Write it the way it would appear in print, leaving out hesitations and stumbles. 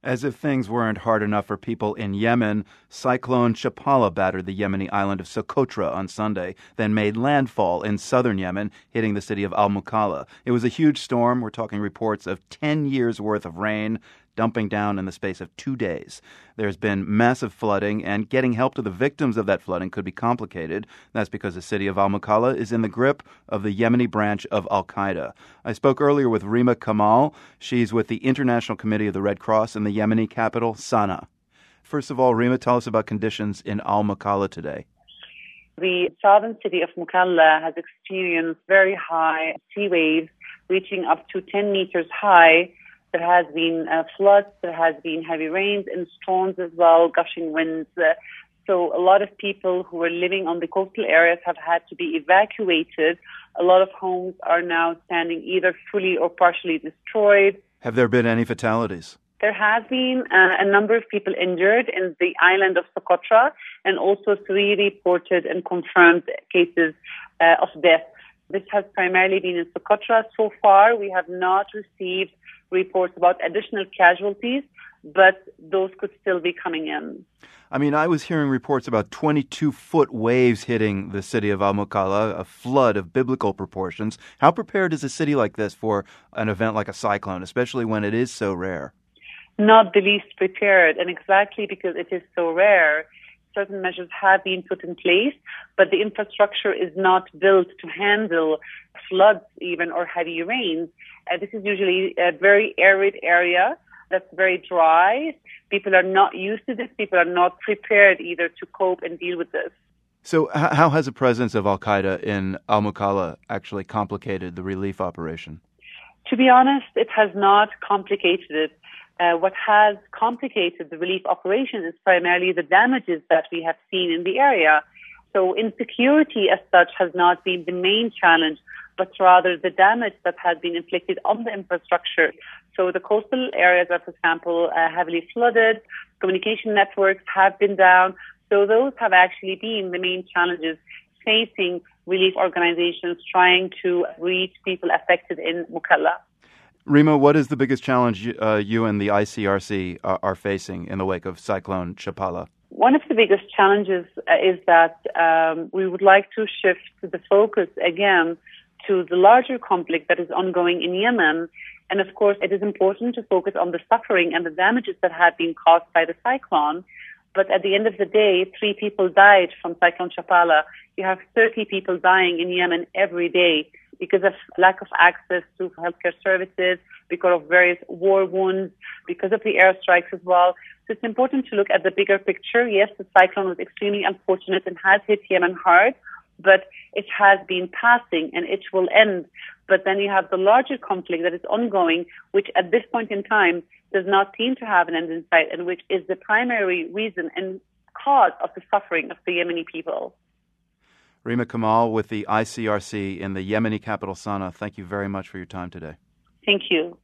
As if things weren't hard enough for people in Yemen, Cyclone Chapala battered the Yemeni island of Socotra on Sunday, then made landfall in southern Yemen, hitting the city of Al-Mukalla. It was a huge storm. We're talking reports of 10 years' worth of rain dumping down in the space of 2 days. There's been massive flooding, and getting help to the victims of that flooding could be complicated. That's because the city of Al-Mukalla is in the grip of the Yemeni branch of Al-Qaeda. I spoke earlier with Rima Kamal. She's with the International Committee of the Red Cross in the Yemeni capital, Sana'a. First of all, Rima, tell us about conditions in Al-Mukalla today. The southern city of Mukalla has experienced very high sea waves, reaching up to 10 meters high. There has been floods, there has been heavy rains and storms as well, gushing winds. So a lot of people who were living on the coastal areas have had to be evacuated. A lot of homes are now standing either fully or partially destroyed. Have there been any fatalities? There has been a number of people injured in the island of Socotra, and also 3 reported and confirmed cases of death. This has primarily been in Socotra. So far, we have not received reports about additional casualties, but those could still be coming in. I mean, I was hearing reports about 22-foot waves hitting the city of Al-Mukalla, a flood of biblical proportions. How prepared is a city like this for an event like a cyclone, especially when it is so rare? Not the least prepared, and exactly because it is so rare, certain measures have been put in place, but the infrastructure is not built to handle floods even or heavy rains. This is usually a very arid area that's very dry. People are not used to this. People are not prepared either to cope and deal with this. So how has the presence of Al-Qaeda in Al-Mukalla actually complicated the relief operation? To be honest, it has not complicated it. What has complicated the relief operation is primarily the damages that we have seen in the area. So insecurity as such has not been the main challenge, but rather the damage that has been inflicted on the infrastructure. So the coastal areas are, for example, heavily flooded, communication networks have been down. So those have actually been the main challenges facing relief organizations trying to reach people affected in Mukalla. Rima, what is the biggest challenge you and the ICRC are facing in the wake of Cyclone Chapala? One of the biggest challenges is that we would like to shift the focus again to the larger conflict that is ongoing in Yemen. And of course, it is important to focus on the suffering and the damages that have been caused by the cyclone. But at the end of the day, 3 people died from Cyclone Chapala. You have 30 people dying in Yemen every day because of lack of access to healthcare services, because of various war wounds, because of the airstrikes as well. So it's important to look at the bigger picture. Yes, the cyclone was extremely unfortunate and has hit Yemen hard, but it has been passing and it will end. But then you have the larger conflict that is ongoing, which at this point in time does not seem to have an end in sight, and which is the primary reason and cause of the suffering of the Yemeni people. Rima Kamal with the ICRC in the Yemeni capital, Sana'a. Thank you very much for your time today. Thank you.